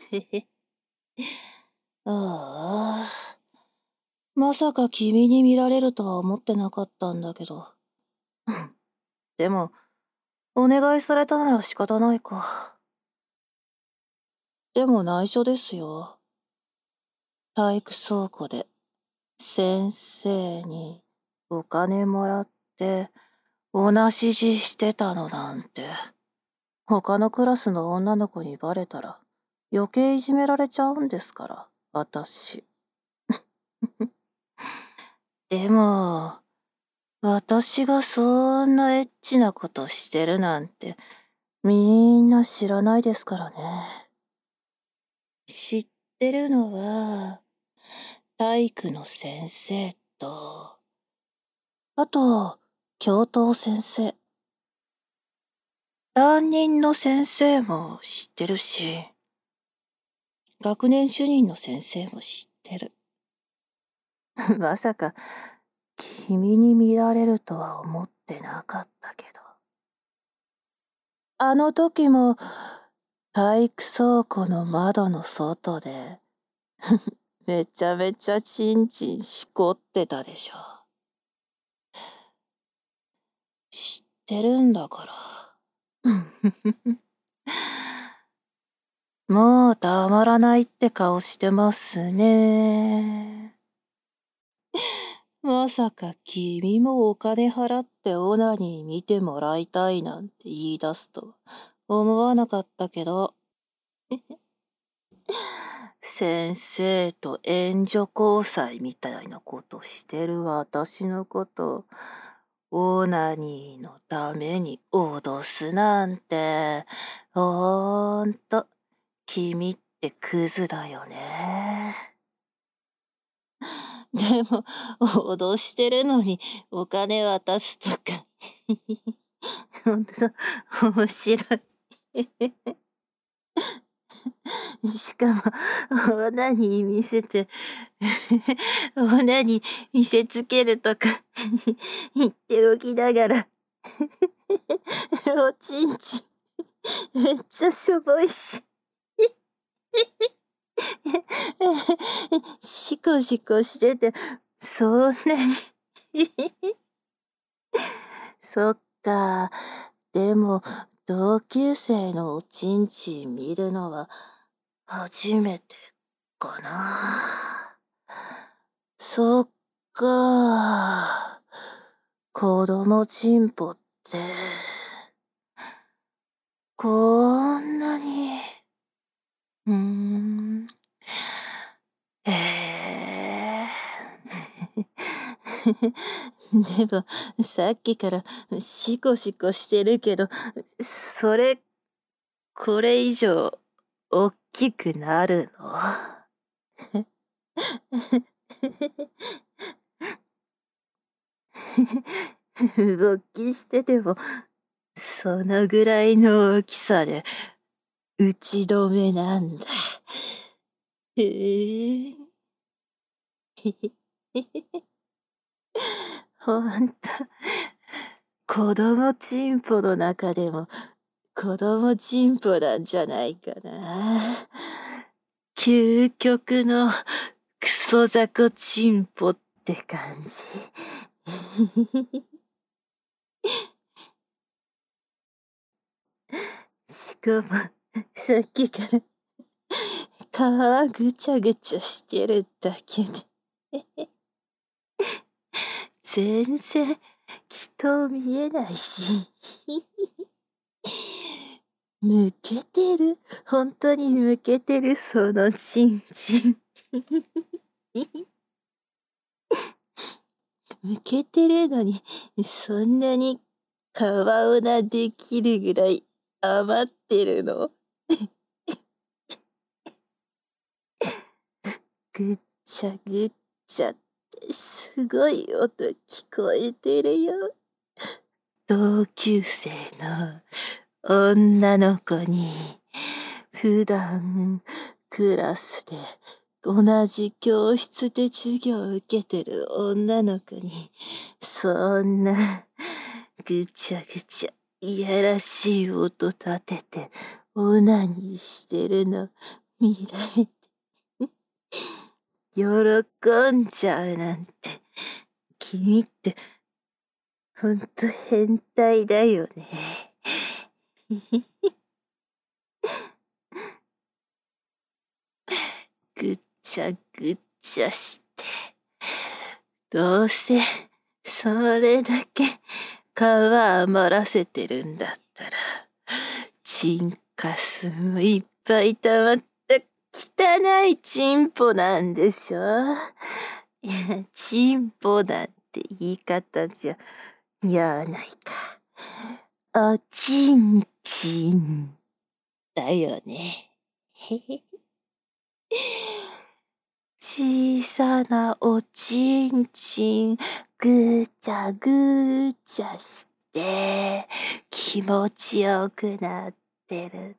へへ。ああ。まさか君に見られるとは思ってなかったんだけど。でも、お願いされたなら仕方ないか。でも内緒ですよ。体育倉庫で先生にお金もらって同じ字してたのなんて、他のクラスの女の子にバレたら余計いじめられちゃうんですから、私。でも、私がそんなエッチなことしてるなんてみんな知らないですからね。知ってるのは体育の先生と、あと教頭先生。担任の先生も知ってるし、学年主任の先生も知ってる。まさか君に見られるとは思ってなかったけど。あの時も体育倉庫の窓の外でめちゃめちゃチンチンしこってたでしょ。知ってるんだから。もうたまらないって顔してますね。まさか君もお金払ってオナニー見てもらいたいなんて言い出すとは思わなかったけど。先生と援助交際みたいなことしてる私のことをオナニーのために脅すなんて、ほんと、君ってクズだよね。でも、脅してるのにお金渡すとか。ほんとだ、面白い。しかも、オナニー見せて、オナニー見せつけるとか言っておきながら、おちんちん、めっちゃしょぼいし。シコシコしてて、そんなに。そっか。でも、同級生のおちんちん見るのは初めてかな。そっか。子供ちんぽって、こんなに。うーん。へえ。でも、さっきからシコシコしてるけど、それ、これ以上、おっきくなるの？動きしてても、そのぐらいの大きさで、打ち止めなんだ。へえ。ほんと、子供チンポの中でも、子供チンポなんじゃないかな。究極のクソ雑魚チンポって感じ。しかも、さっきから皮ぐちゃぐちゃしてるだけで。全然、人見えないし。むけてる。本当にむけてる、そのちんちん。むけてるのに、そんなに皮オナできるぐらい余ってるの？ぐっちゃぐっちゃってすごい音聞こえてるよ。同級生の女の子に普段クラスで同じ教室で授業を受けてる女の子にそんなぐちゃぐちゃいやらしい音立ててオナニーしてるの見られて喜んじゃうなんて、君ってほんと変態だよね。ぐっちゃぐっちゃして、どうせそれだけ皮余らせてるんだったら、チンカスもいっぱい溜まった汚いチンポなんでしょ。いや、チンポだって言い方じゃ似合わないか。おちんちんだよね。へへ。小さなおちんちんぐちゃぐちゃして気持ちよくなってる。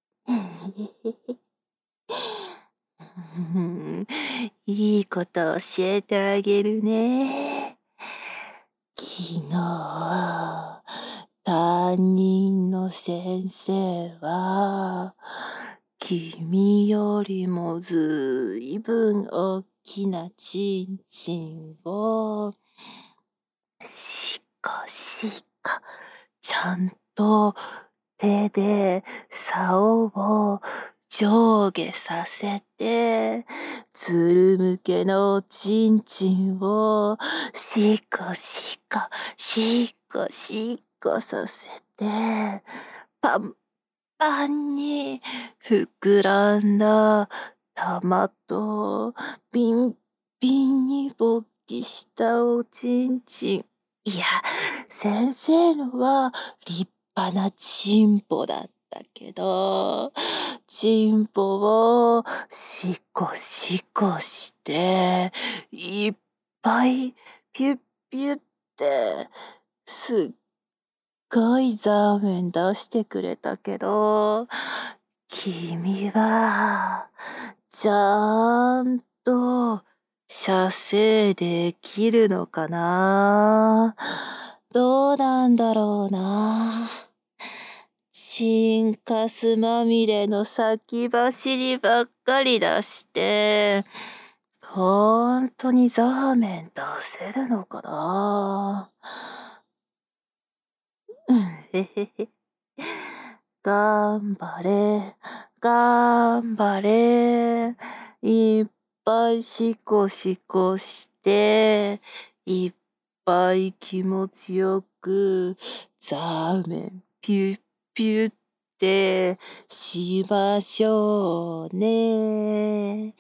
いいこと教えてあげるね。昨日、担任の先生は、君よりもずいぶん大きなちんちんを、しこしこ、ちゃんと手で竿を上下させて、つるむけのちんちんをしこしこ、しこしこさせて、パンパンに膨らんだ玉とビンビンに勃起したおちんちん。いや、先生のは立派なチンポだったけど、チンポをシコシコして、いっぱいピュッピュッってすっごいザーメン出してくれたけど、君はちゃんと射精できるのかな。どうなんだろうな。チンカスまみれの先走りばっかり出して、ほんとにザーメン出せるのかな。へへへ。頑張れ、頑張れ。いっぱいシコシコして、いっぱい気持ちよく、ザーメンピュッピュッってしましょうね。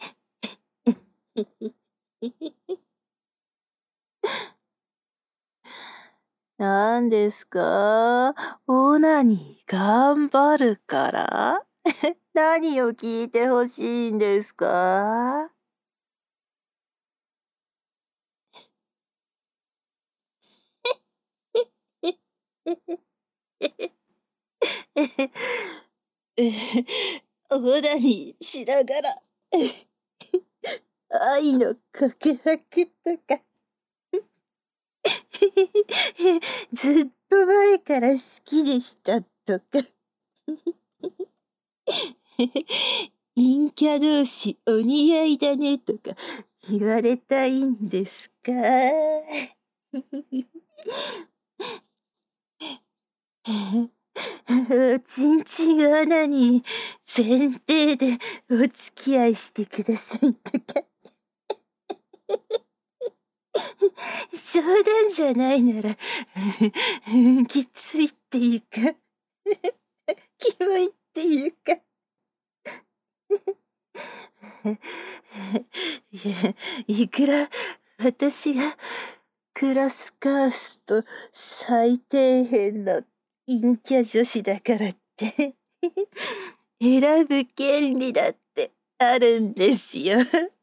なんですか？オナニー頑張るから？何を聞いてほしいんですか？オナニーしながら、愛の告白とか。ずっと前から好きでしたとか。陰キャ同士お似合いだねとか言われたいんですか？おちんちん穴に前提でお付き合いしてくださいとか。冗談じゃないなら、きついっていうか、キモいっていうか。いや、いくら私がクラスカースト最底辺の陰キャ女子だからって選ぶ権利だってあるんですよ。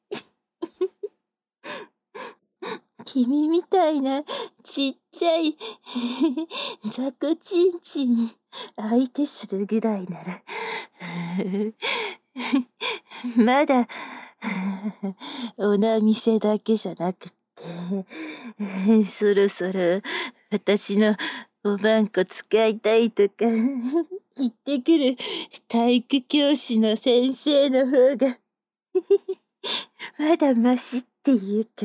君みたいなちっちゃい雑魚ちんちん相手するぐらいならまだおなみせだけじゃなくってそろそろ私のおばんこ使いたいとか行ってくる体育教師の先生の方がまだマシっていうか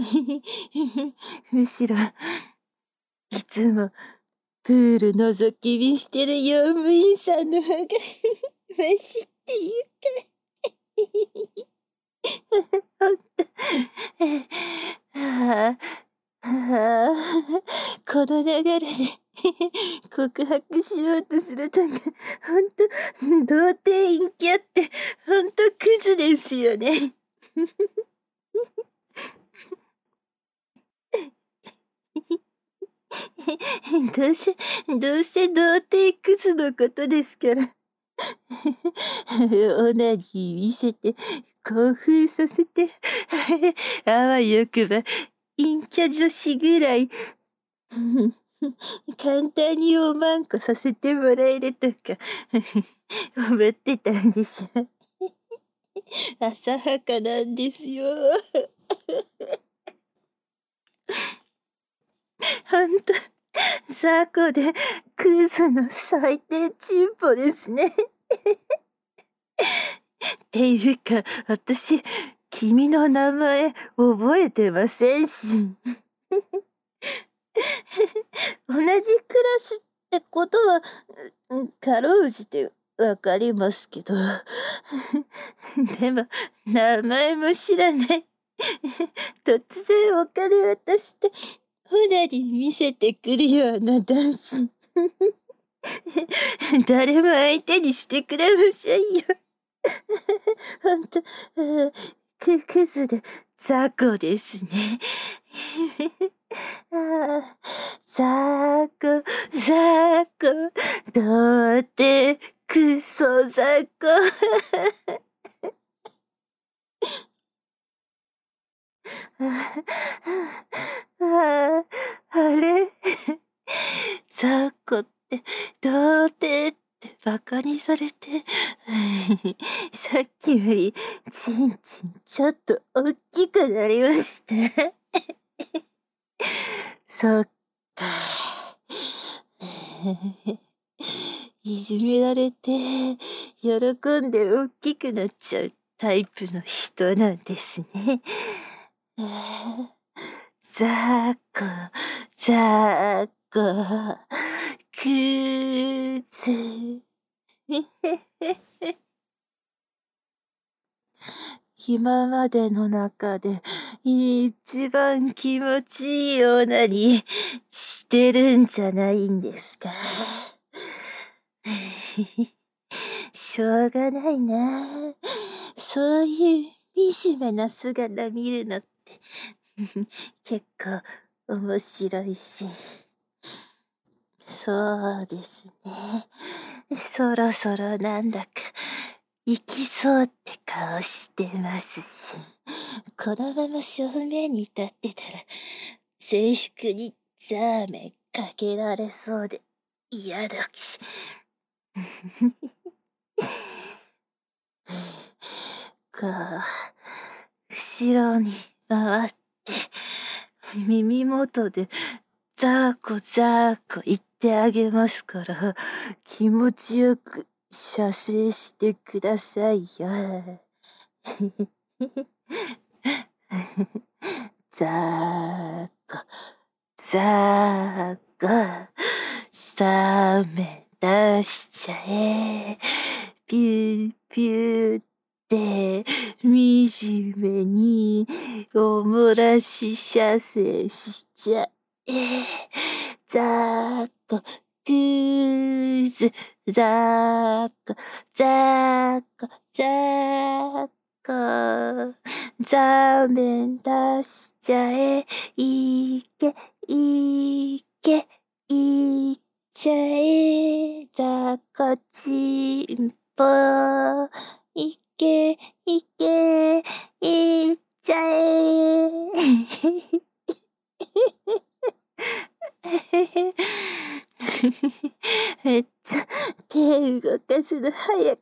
むしろいつもプール覗き見してる用務員さんの方がマシっていうかほんとはあ、はあ、この流れで告白しようとするとね、ほんと童貞陰キャってほんとクズですよね。どうせ童貞クズのことですから。オナニー見せて、興奮させて、あわよくば、陰キャ女子ぐらい、簡単におまんこさせてもらえるとか、思ってたんでしょ。浅はかなんですよ。ほんと、雑魚でクズの最低チンポですね。っていうか、私、君の名前覚えてませんし。同じクラスってことは、かろうじてわかりますけど。でも、名前も知らない。突然お金渡して、オナニー見せてくるような男子。誰も相手にしてくれませんよ。ほんと、クズで雑魚ですね。雑魚、雑魚、童貞、クソ雑魚。あれ雑魚って童貞ってバカにされてさっきよりちんちんちょっとおっきくなりました。そっか。いじめられて喜んでおっきくなっちゃうタイプの人なんですね。ざこ、ざこ、くず。今までの中で一番気持ちいいようなにしてるんじゃないんですか。しょうがないな。そういう惨めな姿見るのって結構面白いし。そうですね。そろそろなんだか行きそうって顔してますし、このまま正面に立ってたら制服にザーメンかけられそうで嫌だし。こう、後ろに回って、耳元でザーコザーコ言ってあげますから、気持ちよく射精してくださいよ。ザーコ、ザーコ、サメ出しちゃえ。ピューピューって惨めにおもらし射精しちゃえ。ざーっとクーズ、ざーっと、ざーっと、ざーっと、ザーメン出しちゃえ。いけ、いけ、いっちゃえ。ざこちんぽ。いけ、いけ、いっちゃえ。めっちゃ手動かすの早く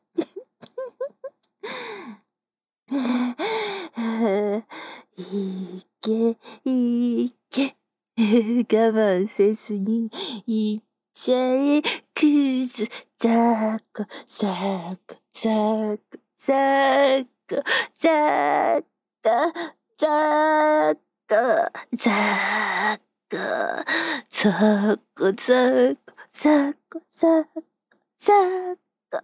いけ、いけ。我慢せずに、いっちゃえ、クズ、ザコ、ザコ、ザコ、ザコ、ザコ、ザコ、ザコ、ザコ、ザコ、ザコ、ザコ、ザコ。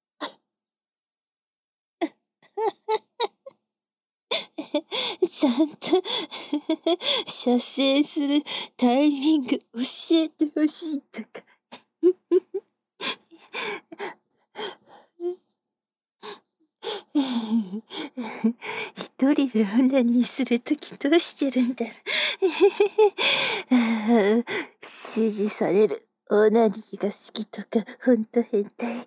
ちゃんと射精するタイミング教えてほしいとか。一人でオナニーするときどうしてるんだろう。指示されるオナニーが好きとかほんと変態。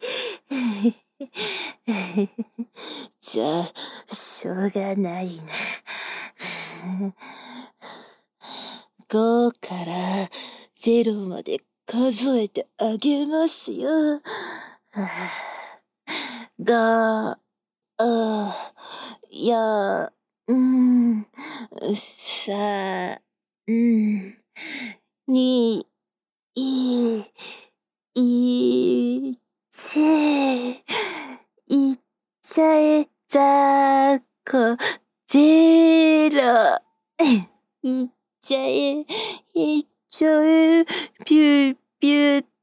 じゃあ、しょうがないな。5から0まで数えてあげますよ。5、4、3、2、1、いっちゃえ、ざこ、ゼロ。いっちゃえ、いっちゃえ、ピューピューって、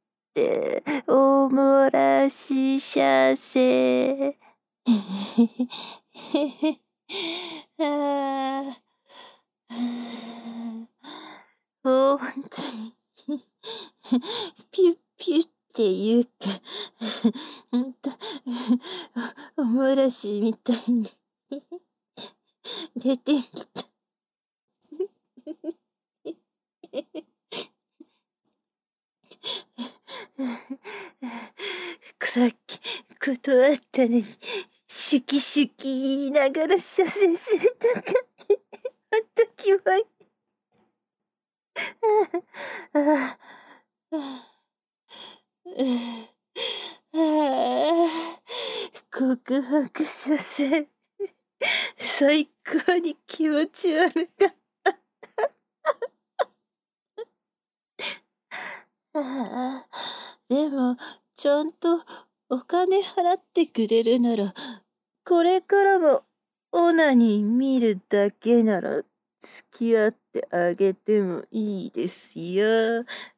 おもらし射精。ああ、ほんとに、ピュッピュッっていうか、ほんと、おもらしみたいに出てきた。さっき断ったのに、シュキシュキ言いながら射精するとか、ほんとキモい。ああ、告白射精、最高に気持ち悪かった。でも、ちゃんとお金払ってくれるなら、これからもオナニー見るだけなら付き合ってあげてもいいですよ。